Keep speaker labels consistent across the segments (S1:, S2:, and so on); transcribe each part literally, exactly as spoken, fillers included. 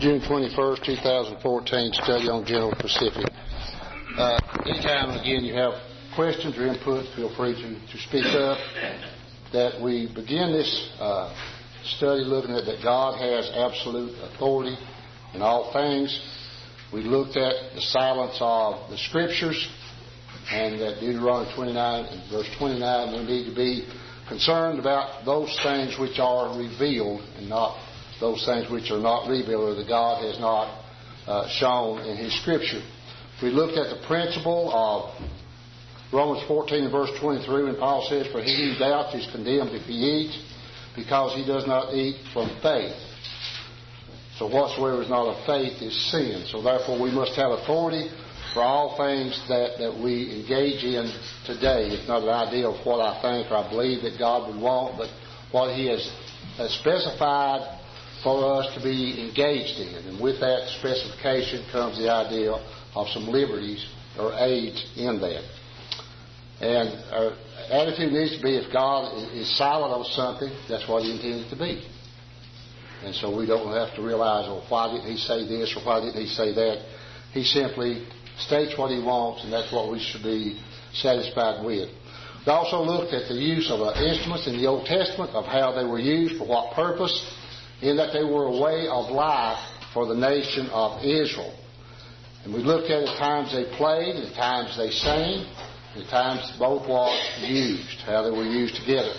S1: June twenty-first, two thousand fourteen study on General Pacific. Uh, anytime, again, you have questions or input, feel free to, to speak up. That we begin this uh, study looking at that God has absolute authority in all things. We looked at the silence of the Scriptures, and that Deuteronomy twenty-nine and verse twenty-nine, we need to be concerned about those things which are revealed and not those things which are not revealed or that God has not uh, shown in His Scripture. We looked at the principle of Romans fourteen and verse twenty-three when Paul says, "For he who doubts is condemned if he eats, because he does not eat from faith. So whatsoever is not of faith is sin." So therefore we must have authority for all things that, that we engage in today. It's not an idea of what I think or I believe that God would want, but what He has, has specified for us to be engaged in. And with that specification comes the idea of some liberties or aids in that. And our attitude needs to be, if God is silent on something, that's what He intended to be. And so we don't have to realize, well, why didn't He say this or why didn't He say that? He simply states what He wants, and that's what we should be satisfied with. We also looked at the use of uh, instruments in the Old Testament, of how they were used, for what purpose, in that they were a way of life for the nation of Israel. And we looked at at times they played, at times they sang, at times both was used, how they were used together.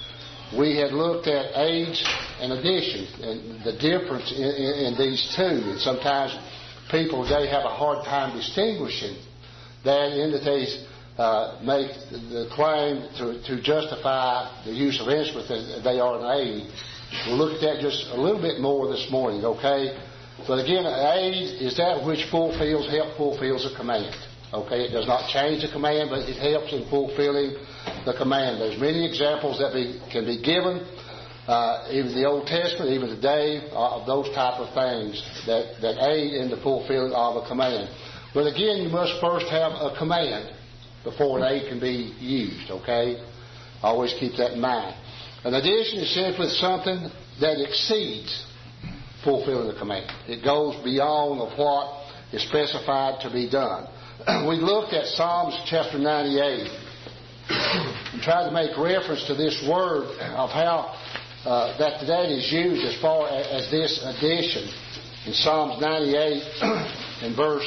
S1: We had looked at aids and additions and the difference in, in, in these two. And sometimes people today have a hard time distinguishing that, in that they uh, make the claim to, to justify the use of instruments that they are an aid. We'll look at that just a little bit more this morning, okay? But again, an aid is that which fulfills, help fulfills a command. Okay, it does not change the command, but it helps in fulfilling the command. There's many examples that be, can be given, uh, even in the Old Testament, even today, uh, of those type of things that, that aid in the fulfilling of a command. But again, you must first have a command before an aid can be used, okay? Always keep that in mind. An addition is simply something that exceeds fulfilling the command. It goes beyond of what is specified to be done. We looked at Psalms chapter ninety-eight and tried to make reference to this word of how uh, that today is used as far as this addition. In Psalms ninety-eight in verse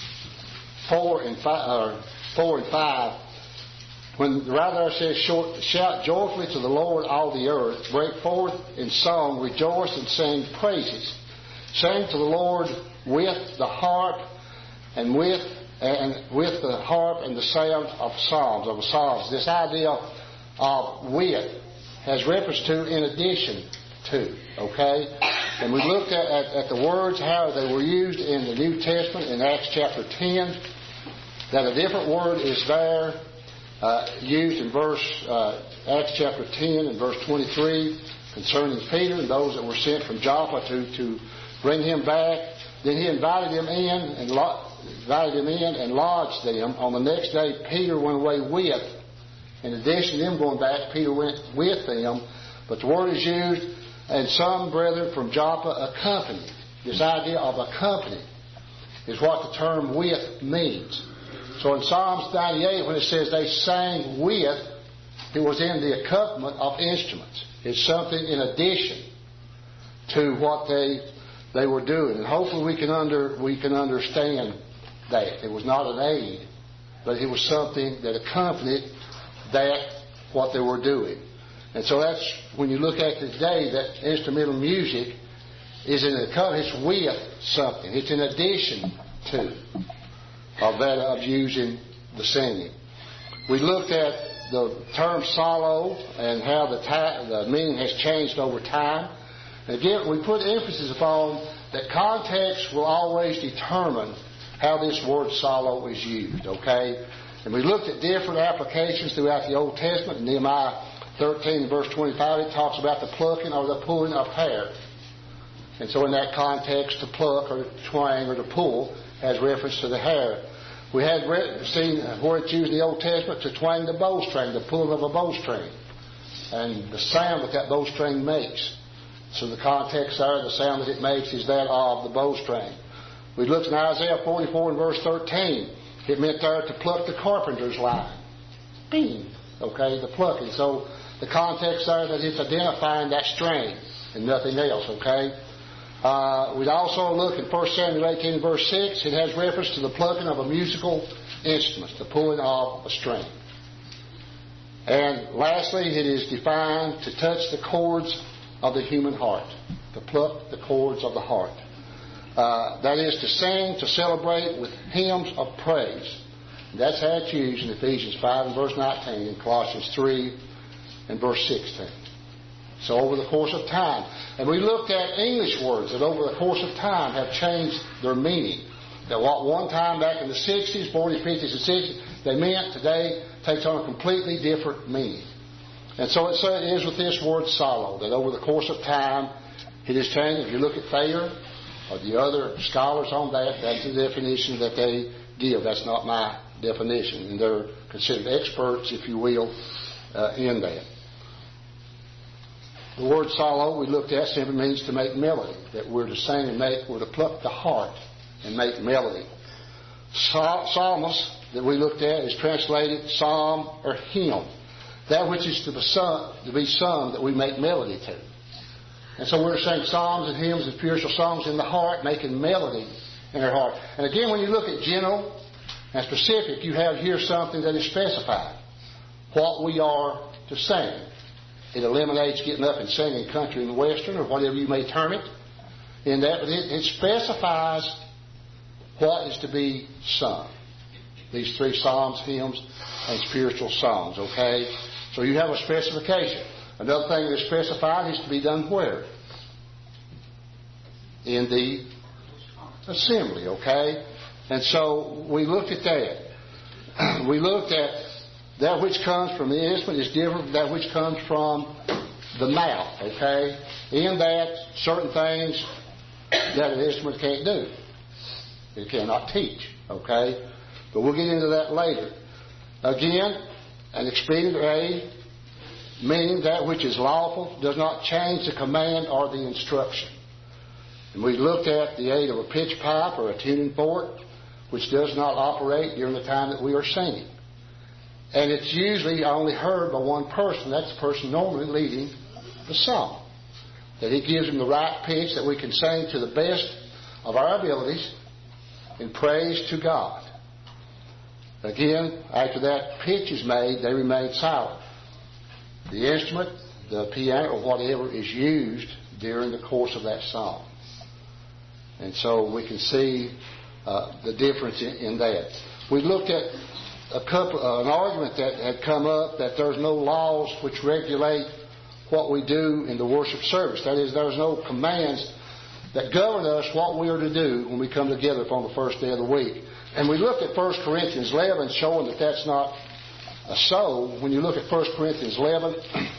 S1: four and five, or four and five, when the writer says, "Shout joyfully to the Lord, all the earth. Break forth in song, rejoice and sing praises. Sing to the Lord with the harp and with and with the harp and the sound of psalms, of psalms." This idea of with has reference to in addition to, okay? And we looked at, at, at the words, how they were used in the New Testament in Acts chapter ten, that a different word is there uh, used in verse uh, Acts chapter ten and verse twenty-three concerning Peter and those that were sent from Joppa to, to bring him back. Then he invited them in and lo- invited them in and lodged them. On the next day, Peter went away with. In addition to them going back, Peter went with them. But the word is used, and some brethren from Joppa accompanied. This idea of accompanied is what the term with means. So in Psalms ninety-eight, when it says they sang with, it was in the accompaniment of instruments. It's something in addition to what they they were doing. And hopefully we can under we can understand that. It was not an aid, but it was something that accompanied that, what they were doing. And so that's, when you look at it today, that instrumental music is in a, it's with something. It's in addition to of that of using the singing. We looked at the term solo and how the, ta- the meaning has changed over time. Again, we put emphasis upon that context will always determine how this word solo is used, okay? And we looked at different applications throughout the Old Testament. In Nehemiah thirteen, verse twenty-five, it talks about the plucking or the pulling of hair. And so in that context, to pluck or to twang or to pull has reference to the hair. We had re- seen where it's used in the Old Testament to twang the bowstring, the pulling of a bowstring, and the sound that that bowstring makes. So the context there, the sound that it makes is that of the bowstring. We looked in Isaiah forty-four and verse thirteen. It meant there to pluck the carpenter's line. Bing. Okay, the plucking. So the context there that it's identifying that string and nothing else. Okay. Uh, we'd also look in First Samuel eighteen and verse six. It has reference to the plucking of a musical instrument, the pulling of a string. And lastly, it is defined to touch the chords of the human heart, to pluck the chords of the heart. Uh, that is to sing, to celebrate with hymns of praise. And that's how it's used in Ephesians five and verse nineteen, and Colossians three and verse sixteen. So over the course of time. And we looked at English words that over the course of time have changed their meaning. That what one time back in the sixties, forties, fifties, and sixties, they meant, today takes on a completely different meaning. And so it is with this word sorrow, that over the course of time it has changed. If you look at Thayer or the other scholars on that, that's the definition that they give. That's not my definition. And they're considered experts, if you will, uh, in that. The word sorrow we looked at simply means to make melody, that we're to sing and make, we're to pluck the heart and make melody. Psalmist that we looked at is translated psalm or hymn, that which is to be sung, to be sung that we make melody to. And so we're saying psalms and hymns and spiritual songs in the heart, making melody in our heart. And again, when you look at general and specific, you have here something that is specified, what we are to sing. It eliminates getting up and singing country and western or whatever you may term it. In that, but it, it specifies what is to be sung. These three psalms, hymns, and spiritual songs. Okay, so you have a specification. Another thing that's specified is to be done where? In the assembly. Okay, and so we looked at that. We looked at that which comes from the instrument is different from that which comes from the mouth, okay? In that, certain things that an instrument can't do. It cannot teach, okay? But we'll get into that later. Again, an expedient aid, meaning that which is lawful, does not change the command or the instruction. And we looked at the aid of a pitch pipe or a tuning fork, which does not operate during the time that we are singing. And it's usually only heard by one person. That's the person normally leading the song. That he gives them the right pitch that we can sing to the best of our abilities in praise to God. Again, after that pitch is made, they remain silent. The instrument, the piano, or whatever is used during the course of that song. And so we can see uh, the difference in, in that. We looked at a couple, uh, an argument that had come up that there's no laws which regulate what we do in the worship service. That is, there's no commands that govern us what we are to do when we come together upon the first day of the week. And we looked at First Corinthians eleven, showing that that's not uh, so. When you look at First Corinthians eleven,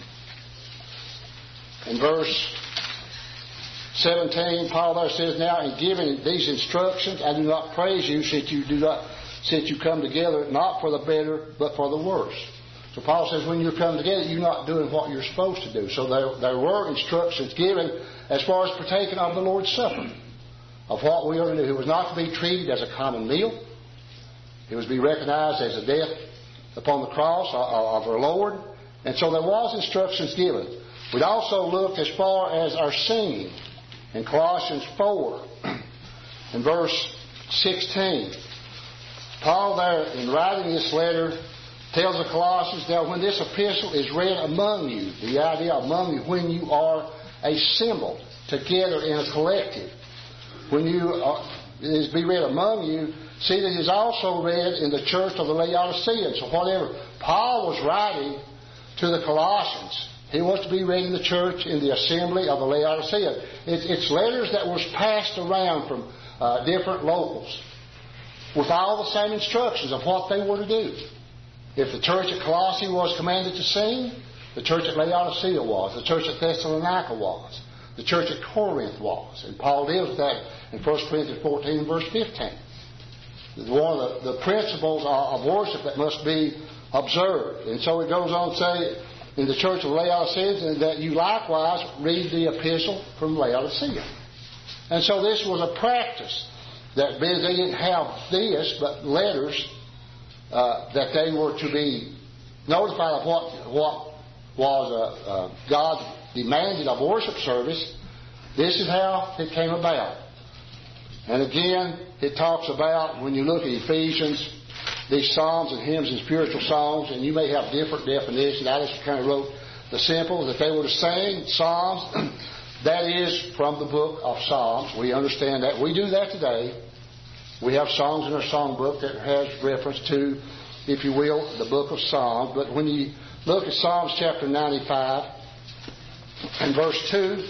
S1: in verse seventeen, Paul there says, "Now in giving these instructions, I do not praise you, since you do not, since you come together not for the better, but for the worse." So Paul says, when you come together, you're not doing what you're supposed to do. So there, there were instructions given as far as partaking of the Lord's Supper, of what we are to do. It was not to be treated as a common meal. It was to be recognized as a death upon the cross of our Lord. And so there was instructions given. We'd also looked as far as our singing in Colossians four, in verse sixteen. Paul there, in writing this letter, tells the Colossians that when this epistle is read among you, the idea among you, when you are assembled together in a collective, when you are, it is be read among you, see that it is also read in the church of the Laodiceans. So whatever Paul was writing to the Colossians, he was to be read in the church in the assembly of the Laodiceans. It, it's letters that was passed around from uh, different locals with all the same instructions of what they were to do. If the church at Colossae was commanded to sing, the church at Laodicea was, the church at Thessalonica was, the church at Corinth was. And Paul deals with that in First Corinthians fourteen, verse fifteen. One of the, the principles of worship that must be observed. And so it goes on to say in the church of Laodicea, and that you likewise read the epistle from Laodicea. And so this was a practice that they didn't have this, but letters uh, that they were to be notified of what what was uh, uh, God demanded of worship service. This is how it came about. And again, it talks about, when you look at Ephesians, these psalms and hymns and spiritual songs, and you may have different definitions. I just kind of wrote the simple, that they were to sing psalms. That is from the book of Psalms. We understand that. We do that today. We have songs in our songbook that has reference to, if you will, the book of Psalms. But when you look at Psalms chapter ninety-five and verse two,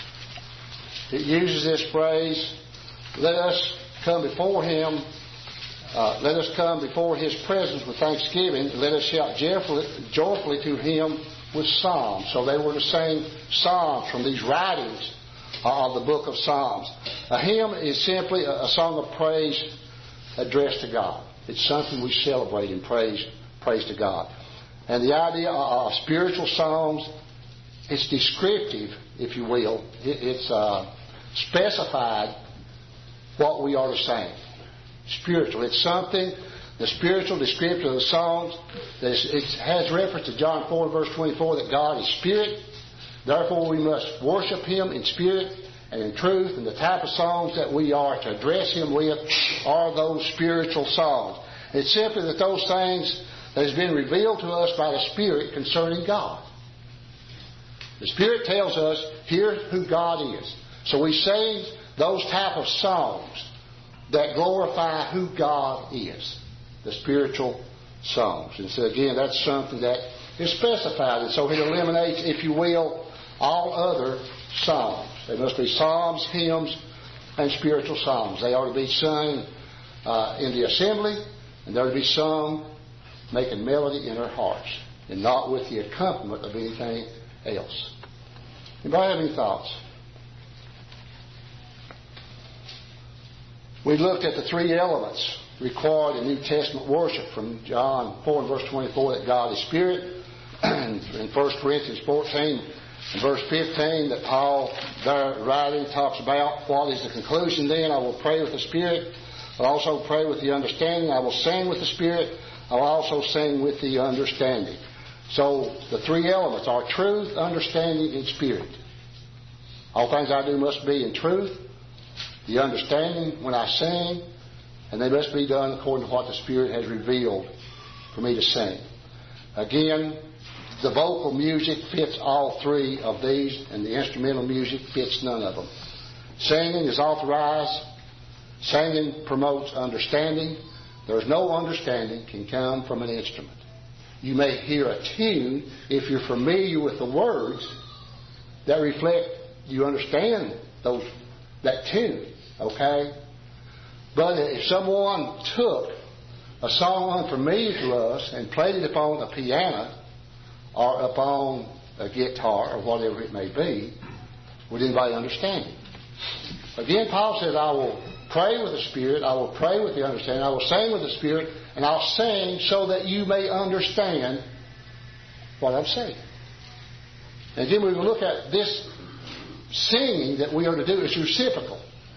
S1: it uses this phrase, let us come before Him, uh, let us come before His presence with thanksgiving, let us shout joyfully, joyfully to Him with psalms. So they were to sing psalms from these writings of the book of Psalms. A hymn is simply a song of praise addressed to God. It's something we celebrate and praise, praise to God. And the idea of spiritual songs, it's descriptive, if you will. It's uh, specified what we are to sing. Spiritual. It's something, the spiritual description of the songs, it has reference to John four, verse twenty-four, that God is spirit. Therefore, we must worship Him in spirit and in truth. And the type of songs that we are to address Him with are those spiritual songs. It's simply that those things that has been revealed to us by the Spirit concerning God. The Spirit tells us, here's who God is. So we sing those type of songs that glorify who God is. The spiritual songs. And so again, that's something that is specified. And so it eliminates, if you will, all other songs. They must be psalms, hymns, and spiritual songs. They are to be sung uh, in the assembly, and they're to be sung making melody in our hearts, and not with the accompaniment of anything else. Anybody have any thoughts? We looked at the three elements required in New Testament worship from John four and verse twenty-four, that God is spirit, and in First Corinthians fourteen and verse fifteen that Paul, there writing, talks about what is the conclusion then. I will pray with the Spirit. I'll also pray with the understanding. I will sing with the Spirit. I'll also sing with the understanding. So the three elements are truth, understanding, and spirit. All things I do must be in truth, the understanding when I sing, and they must be done according to what the Spirit has revealed for me to sing. Again, the vocal music fits all three of these, and the instrumental music fits none of them. Singing is authorized. Singing promotes understanding. There's no understanding can come from an instrument. You may hear a tune if you're familiar with the words that reflect you understand those that tune, okay? But if someone took a song unfamiliar to us and played it upon a piano or upon a guitar or whatever it may be, would anybody understand it? Again, Paul says, I will pray with the Spirit, I will pray with the understanding, I will sing with the Spirit, and I'll sing so that you may understand what I'm saying. And then we will look at this singing that we are to do. It's reciprocal.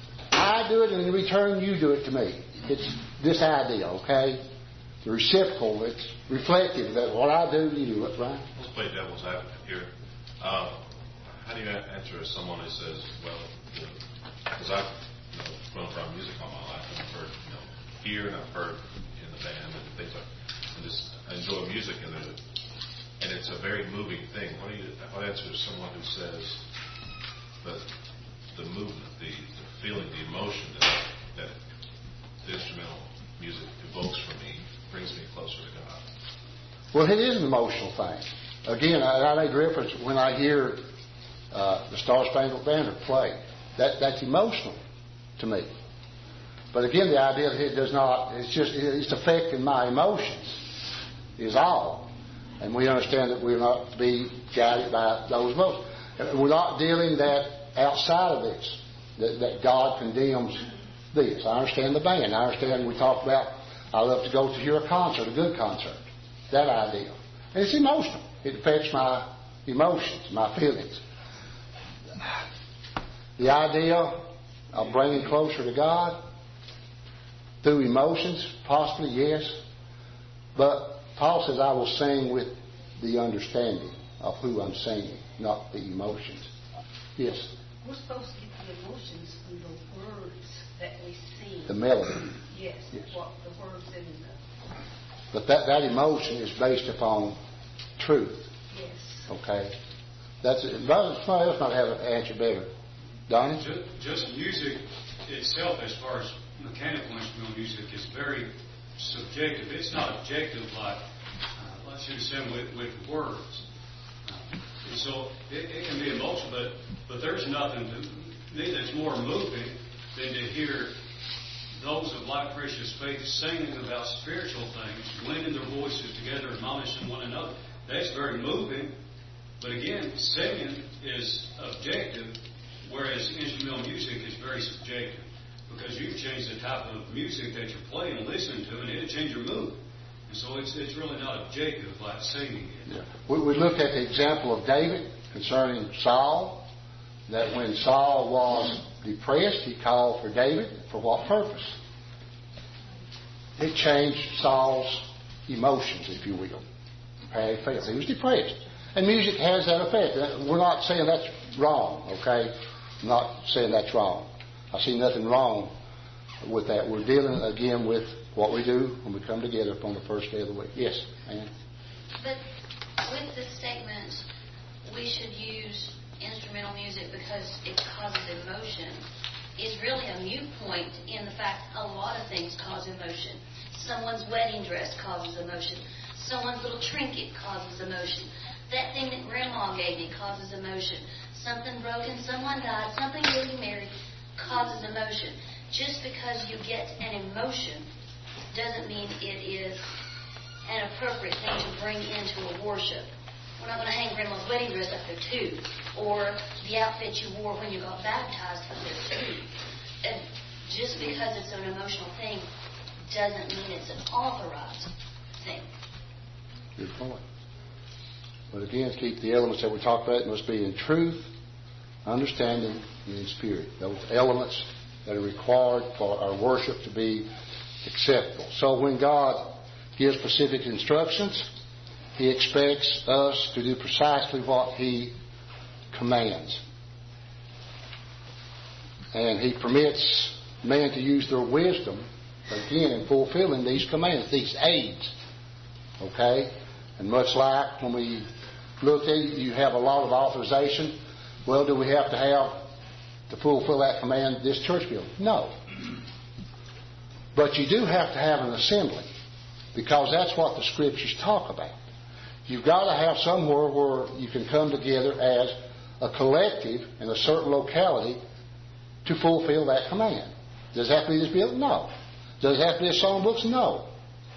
S1: I do it, and in return you do it to me. It's this idea, okay? The reciprocal. It's reflective that what I do, you do it, right?
S2: Let's play devil's advocate here. Uh, how do you answer someone who says, well, because I've you know, grown up around music all my life, and I've heard you know, here and I've heard in the band and things like that. And just I enjoy music, and, and it's a very moving thing. What do you what answer to someone who says that the movement, the, the feeling, the emotion that, that the instrumental music evokes for me brings me closer to God?
S1: Well, it is an emotional thing. Again, I, I made reference when I hear uh, the Star Spangled Banner play. That that's emotional to me. But again, the idea that it does not, it's just, it's affecting my emotions is all. And we understand that we're not to be guided by those emotions. We're not dealing that outside of this, that, that God condemns this. I understand the band. I understand we talked about, I love to go to hear a concert, a good concert. That idea. And it's emotional. It affects my emotions, my feelings. The idea of bringing closer to God through emotions, possibly, yes. But Paul says, I will sing with the understanding of who I'm singing, not the emotions. Yes?
S3: We're supposed to get the emotions from the words that we sing.
S1: The melody.
S3: Yes,
S1: yes.
S3: What the words in the...
S1: But that, that emotion is based upon truth.
S3: Yes.
S1: Okay? That's it. Somebody else might have an answer better. Donnie?
S4: Just, just music itself, as far as mechanical instrumental music, is very subjective. It's not objective like, uh, let's use them with, with words. Uh, and so it, it can be emotional, but, but there's nothing to me that's more moving than to hear those of like precious faith singing about spiritual things, blending their voices together, admonishing one another. That's very moving. But again, singing is objective, whereas instrumental music is very subjective. Because you can change the type of music that you're playing and listening to, and it'll change your mood. And so it's it's really not objective like singing it.
S1: Yeah. We, we look at the example of David concerning Saul, that when Saul was depressed, he called for David. For what purpose? It changed Saul's emotions, if you will. How he felt. He was depressed. And music has that effect. We're not saying that's wrong, okay? I'm not saying that's wrong. I see nothing wrong with that. We're dealing again with what we do when we come together upon the first day of the week. Yes, Ann?
S5: But with this statement, we should use instrumental music because it causes emotion, is really a mute point in the fact a lot of things cause emotion. Someone's wedding dress causes emotion. Someone's little trinket causes emotion. That thing that Grandma gave me causes emotion. Something broken, someone died, something getting married causes emotion. Just because you get an emotion doesn't mean it is an appropriate thing to bring into a worship. We're not going to hang Grandma's wedding dress up there too, or the outfit you wore when you got baptized up there too. And just because it's an emotional thing doesn't mean it's an authorized thing.
S1: Good point. But again, to keep the elements that we talked about, it must be in truth, understanding, and in spirit. Those elements that are required for our worship to be acceptable. So when God gives specific instructions, He expects us to do precisely what He commands. And He permits man to use their wisdom, again, in fulfilling these commands, these aids. Okay? And much like when we look at it, you have a lot of authorization. Well, do we have to have to fulfill that command this church building? No. But you do have to have an assembly, because that's what the Scriptures talk about. You've got to have somewhere where you can come together as a collective in a certain locality to fulfill that command. Does it have to be this building? No. Does it have to be a songbooks? No.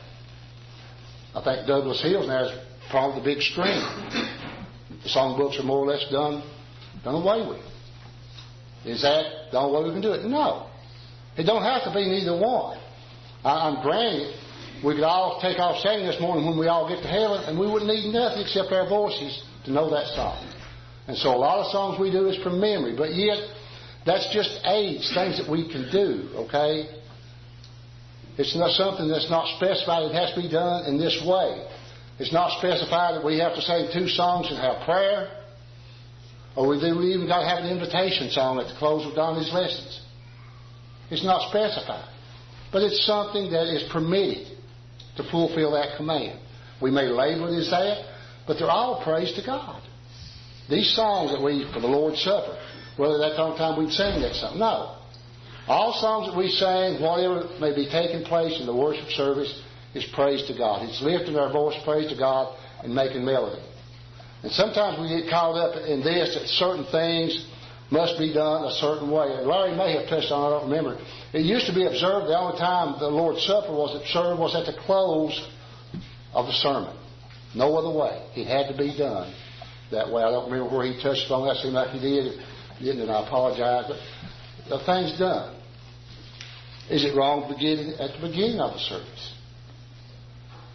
S1: I think Douglas Hills now is probably the big screen. The songbooks are more or less done, done away with. Is that the only way we can do it? No. It don't have to be neither one. I, I'm granted we could all take off singing this morning when we all get to heaven, and we wouldn't need nothing except our voices to know that song. And so a lot of songs we do is from memory, but yet that's just aids, things that we can do, okay? It's not something that's not specified. It has to be done in this way. It's not specified that we have to sing two songs and have prayer, or we even got to have an invitation song at the close of Donnie's lessons. It's not specified. But it's something that is permitted to fulfill that command. We may label it as that, but they're all praise to God. These songs that we, for the Lord's Supper, whether that's the only time we'd sing that song, no. All songs that we sing, whatever may be taking place in the worship service, is praise to God. It's lifting our voice, praise to God, and making melody. And sometimes we get caught up in this, that certain things must be done a certain way. And Larry may have touched on it, I don't remember. It used to be observed, the only time the Lord's Supper was observed was at the close of the sermon. No other way. It had to be done that way. I don't remember where he touched on that. It seemed like he did. If he didn't, and I apologize. But the thing's done. Is it wrong to begin at the beginning of the service?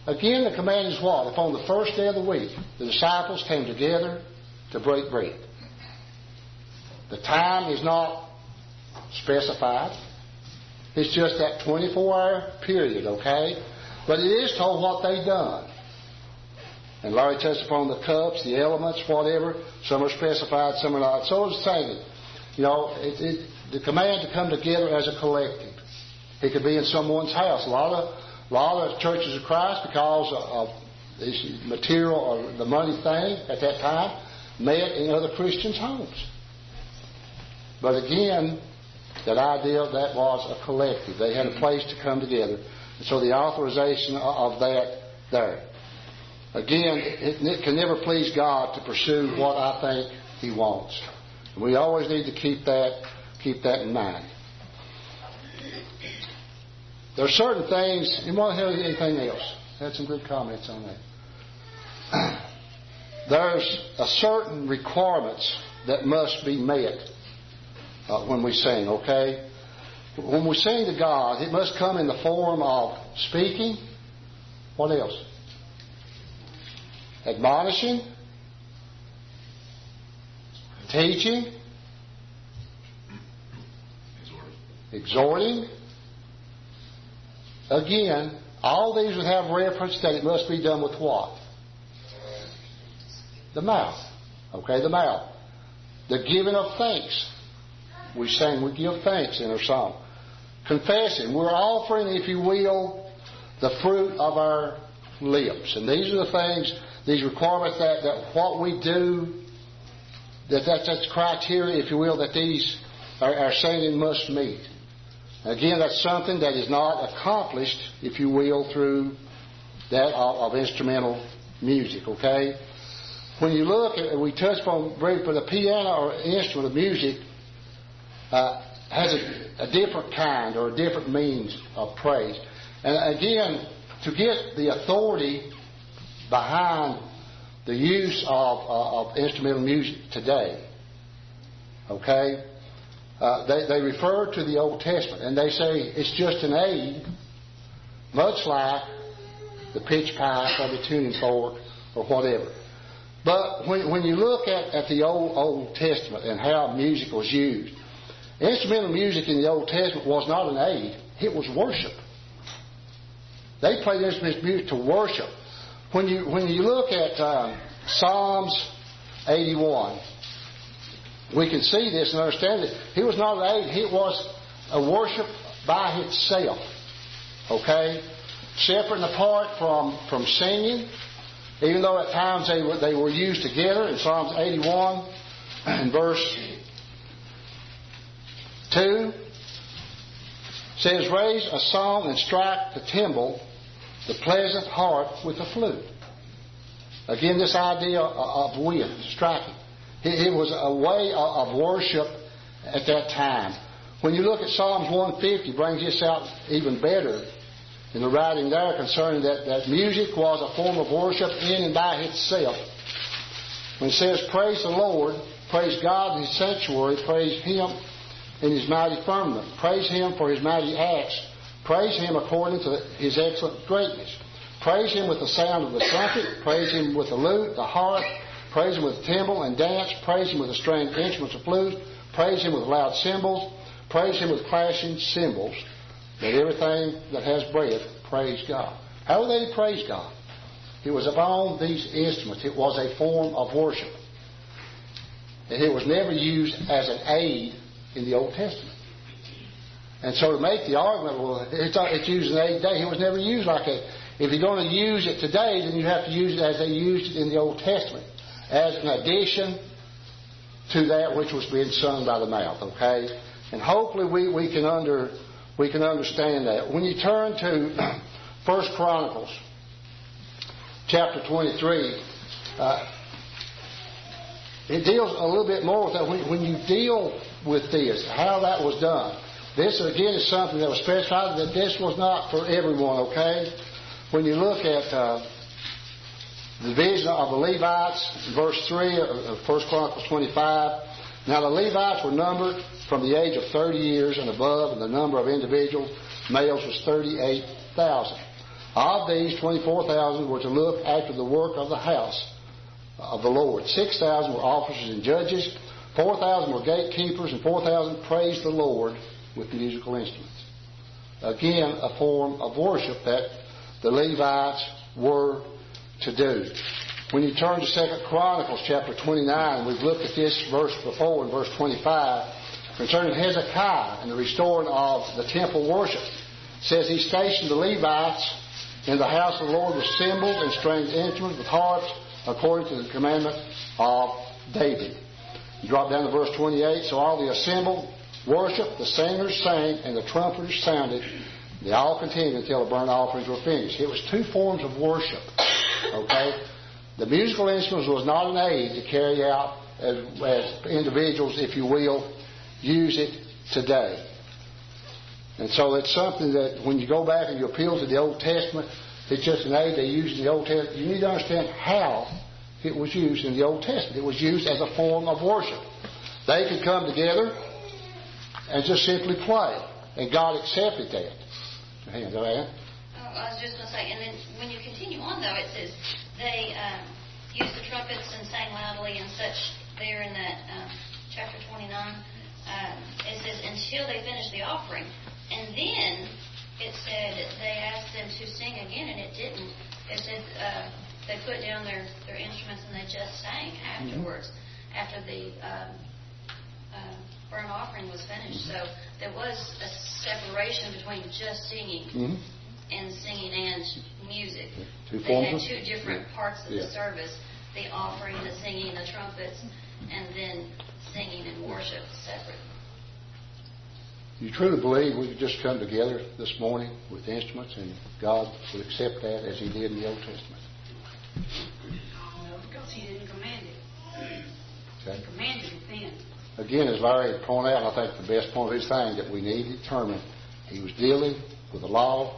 S1: Again, the command is what? If on the first day of the week, the disciples came together to break bread. The time is not specified. It's just that twenty-four hour period, okay? But it is told what they done. And Larry touched upon the cups, the elements, whatever. Some are specified, some are not. So it's saying, you know, it, it, the command to come together as a collective. It could be in someone's house. A lot of, a lot of churches of Christ, because of, of this material or the money thing at that time, met in other Christians' homes. But again, that idea that was a collective. They had a place to come together. And so the authorization of that there. Again, it, it can never please God to pursue what I think He wants. And we always need to keep that keep that in mind. There are certain things. You want to hear anything else? I had some good comments on that. There's a certain requirements that must be met uh, when we sing. Okay, when we sing to God, it must come in the form of speaking. What else? Admonishing, teaching, exhorting. Again, all these would have reference that it must be done with what? The mouth. Okay, the mouth. The giving of thanks. We sang, we give thanks in our song. Confessing. We're offering, if you will, the fruit of our lips. And these are the things, these requirements that, that what we do, that that's, that's criteria, if you will, that these our, our singing must meet. Again, that's something that is not accomplished, if you will, through that of, of instrumental music, okay? When you look at, we touched upon, for the piano or instrument of music, uh, has a, a different kind or a different means of praise. And again, to get the authority behind the use of, uh, of instrumental music today, okay, uh, they, they refer to the Old Testament and they say it's just an aid, much like the pitch pipe or the tuning fork or whatever. But when, when you look at, at the Old, Old Testament and how music was used, instrumental music in the Old Testament was not an aid, it was worship. They played instrumental music to worship. When you when you look at um, Psalms eighty-one, we can see this and understand it. It was not an aid, it was a worship by itself. Okay? Separate and apart from, from singing, even though at times they were, they were used together. In Psalms eighty-one and verse two, says, raise a song and strike the timbrel, the pleasant harp with the flute. Again, this idea of wind, striking. It, it was a way of worship at that time. When you look at Psalms one fifty, it brings this out even better in the writing there concerning that, that music was a form of worship in and by itself. When it says, praise the Lord, praise God in His sanctuary, praise Him in His mighty firmament, praise Him for His mighty acts, praise Him according to His excellent greatness, praise Him with the sound of the trumpet, praise Him with the lute, the harp, praise Him with the timbrel and dance, praise Him with the stringed instruments of flute, praise Him with loud cymbals, praise Him with clashing cymbals. Let everything that has breath praise God. How were they to praise God? It was upon these instruments. It was a form of worship. And it was never used as an aid in the Old Testament. And so to make the argument, well, it's, it's used in eight days, it was never used like that. If you're going to use it today, then you have to use it as they used it in the Old Testament, as an addition to that which was being sung by the mouth, okay? And hopefully we, we can under we can understand that. When you turn to First Chronicles, chapter twenty-three, uh, it deals a little bit more with that. When, when you deal with this, how that was done. This, again, is something that was specified, that this was not for everyone, okay? When you look at uh, the division of the Levites, verse three of First Chronicles twenty-five, now the Levites were numbered from the age of thirty years and above, and the number of individuals, males, was thirty-eight thousand. Of these, twenty-four thousand were to look after the work of the house of the Lord. six thousand were officers and judges. four thousand were gatekeepers, and four thousand praised the Lord with musical instruments. Again, a form of worship that the Levites were to do. When you turn to Second Chronicles chapter twenty-nine, we've looked at this verse before in verse twenty-five concerning Hezekiah and the restoring of the temple worship. It says he stationed the Levites in the house of the Lord with cymbals and stringed instruments with harps according to the commandment of David. You drop down to verse twenty-eight. So all the assembled worshiped, the singers sang, and the trumpeters sounded. They all continued until the burnt offerings were finished. It was two forms of worship. Okay? The musical instruments was not an aid to carry out as, as individuals, if you will, use it today. And so it's something that when you go back and you appeal to the Old Testament, it's just an aid they used in the Old Testament. You need to understand how it was used in the Old Testament. It was used as a form of worship. They could come together and just simply play. And God accepted that. Hands, Diane?
S5: Oh, I was just going to say, and then when you continue on, though, it says they um, used the trumpets and sang loudly and such there in that um, chapter twenty-nine. Um, it says, until they finished the offering. And then it said they asked them to sing again, and it didn't. It said uh, they put down their, their instruments and they just sang afterwards, mm-hmm. after the um, uh, burnt offering was finished. So there was a separation between just singing mm-hmm. and singing and music.
S1: Two
S5: they
S1: forms?
S5: had two different
S1: yeah.
S5: parts of
S1: yeah.
S5: the service, the offering, the singing, the trumpets, and then singing and worship separate.
S1: You truly believe we could just come together this morning with instruments and God would accept that as He did in the Old Testament?
S3: No, because He didn't command it.
S1: Okay.
S3: He commanded it then.
S1: Again, as Larry pointed out, I think the best point of his thing that we need to determine, he was dealing with a law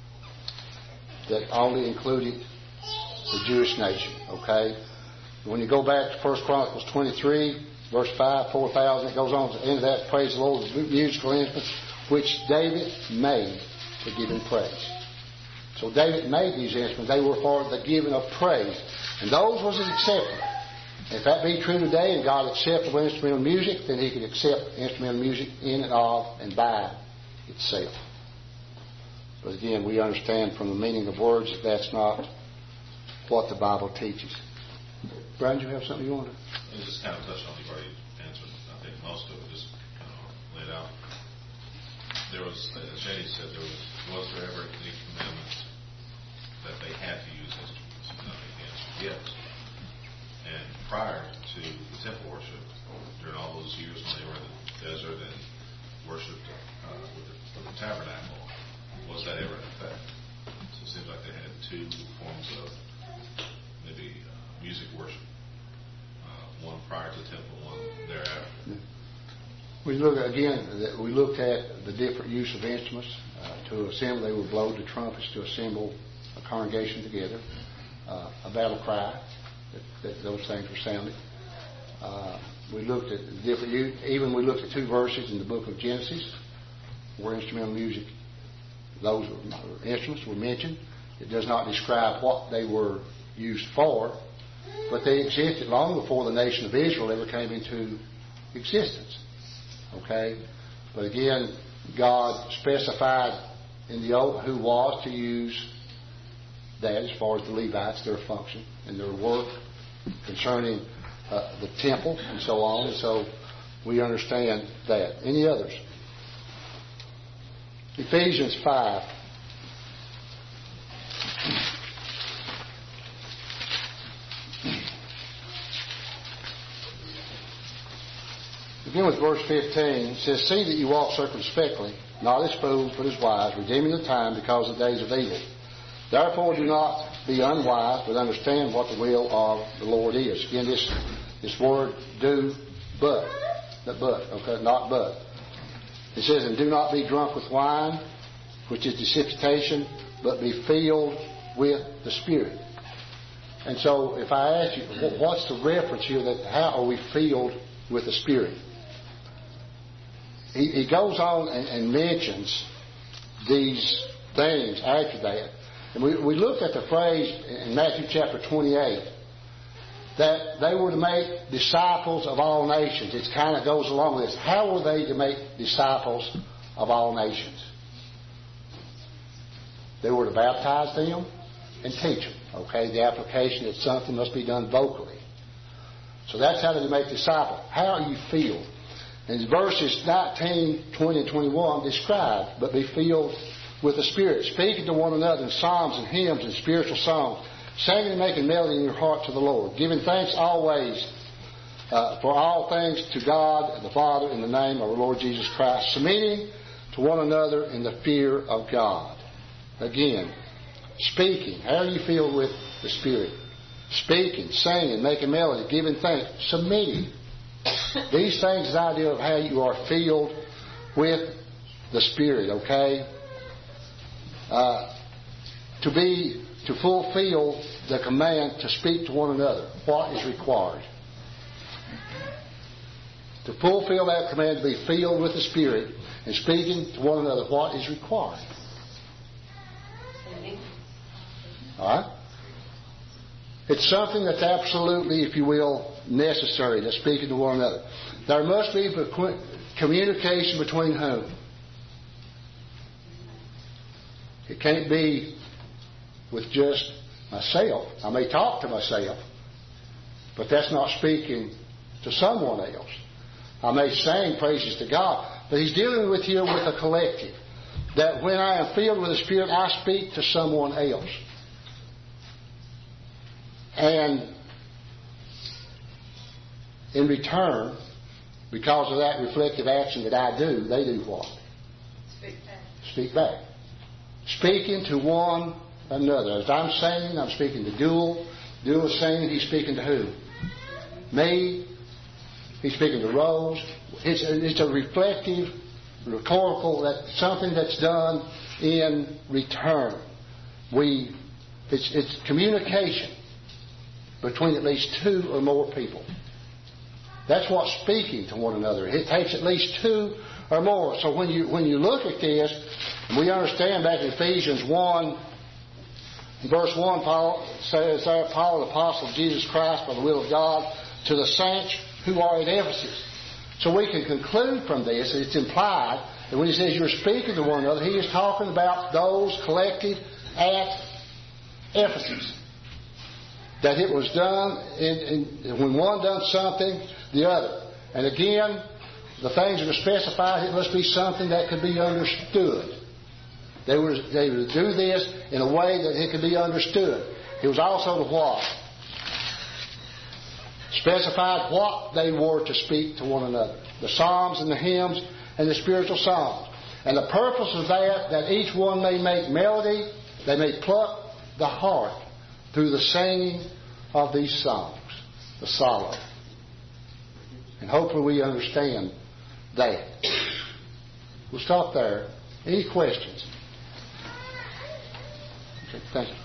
S1: that only included the Jewish nation. Okay? When you go back to First Chronicles twenty-three, verse five, four thousand, it goes on to the end of that, praise the Lord, the musical instruments, which David made to give Him praise. So David made these instruments. They were for the giving of praise. And those was accepted. If that be true today and God accepted instrumental music, then He could accept instrumental music in and of and by itself. But again, we understand from the meaning of words that that's not what the Bible teaches. Brian, do you have something you want to?
S2: I just kind of touched on, you've already answered, I think, most of it, just kind of laid out. There was, as Shady said, there was, was there ever any commandment that they had to use instruments? Nothing against gifts. And prior to the temple worship, during all those years when they were in the desert and worshipped uh, with, the, with the tabernacle, was that ever in effect? So it seems like they had two forms of maybe uh, music worship. Uh, one prior to the temple, one thereafter.
S1: We look again. We looked at the different use of instruments uh, to assemble. They would blow the trumpets to assemble a congregation together. Uh, a battle cry. That, that those things were sounded. Uh, we looked at the different use. Even we looked at two verses in the book of Genesis where instrumental music, those were, instruments were mentioned. It does not describe what they were used for, but they existed long before the nation of Israel ever came into existence. Okay? But again, God specified in the old who was to use that as far as the Levites, their function and their work concerning uh, the temple and so on. And so we understand that. Any others? Ephesians five. Begin with verse fifteen. It says, see that you walk circumspectly, not as fools, but as wise, redeeming the time because the days of evil. Therefore do not be unwise, but understand what the will of the Lord is. Again, this this word do, but. Not but, okay, not but. It says, and do not be drunk with wine, which is dissipation, but be filled with the Spirit. And so if I ask you, what's the reference here that how are we filled with the Spirit? He, he goes on and, and mentions these things after that. And we, we looked at the phrase in Matthew chapter twenty-eight that they were to make disciples of all nations. It kind of goes along with this. How were they to make disciples of all nations? They were to baptize them and teach them. Okay, the application that something must be done vocally. So that's how they make disciples. How you feel. And verses nineteen, twenty, and twenty-one describe, but be filled with the Spirit, speaking to one another in psalms and hymns and spiritual songs, singing and making melody in your heart to the Lord, giving thanks always uh, for all things to God the Father in the name of our Lord Jesus Christ, submitting to one another in the fear of God. Again, speaking. How are you filled with the Spirit? Speaking, singing, making melody, giving thanks, submitting. These things is the idea of how you are filled with the Spirit, okay? Uh, to be, to fulfill the command to speak to one another. What is required? To fulfill that command to be filled with the Spirit and speaking to one another, what is required? All right? It's something that's absolutely, if you will, necessary to speaking to one another. There must be communication between whom? It can't be with just myself. I may talk to myself, but that's not speaking to someone else. I may sing praises to God, but He's dealing with here with a collective. That when I am filled with the Spirit, I speak to someone else. And in return, because of that reflective action that I do, they do what?
S3: Speak back.
S1: Speak back. Speaking to one another. As I'm singing, I'm speaking to Dual. Dual is singing, he's speaking to who? Me. He's speaking to Rose. It's a, it's a reflective, rhetorical, that something that's done in return. We, it's, it's communication between at least two or more people. That's what speaking to one another. It takes at least two or more. So when you when you look at this, we understand back in Ephesians one, verse one, Paul says there, Paul, the apostle of Jesus Christ by the will of God, to the saints who are at Ephesus. So we can conclude from this, it's implied that when he says you're speaking to one another, he is talking about those collected at Ephesus. That it was done, in, in, when one done something, the other. And again, the things that are specified, it must be something that could be understood. They were, they would do this in a way that it could be understood. It was also the what? Specified what they were to speak to one another. The psalms and the hymns and the spiritual songs. And the purpose of that, that each one may make melody, they may pluck the heart through the singing of these songs, the psalm. And hopefully we understand that. We'll stop there. Any questions? Okay, thank you.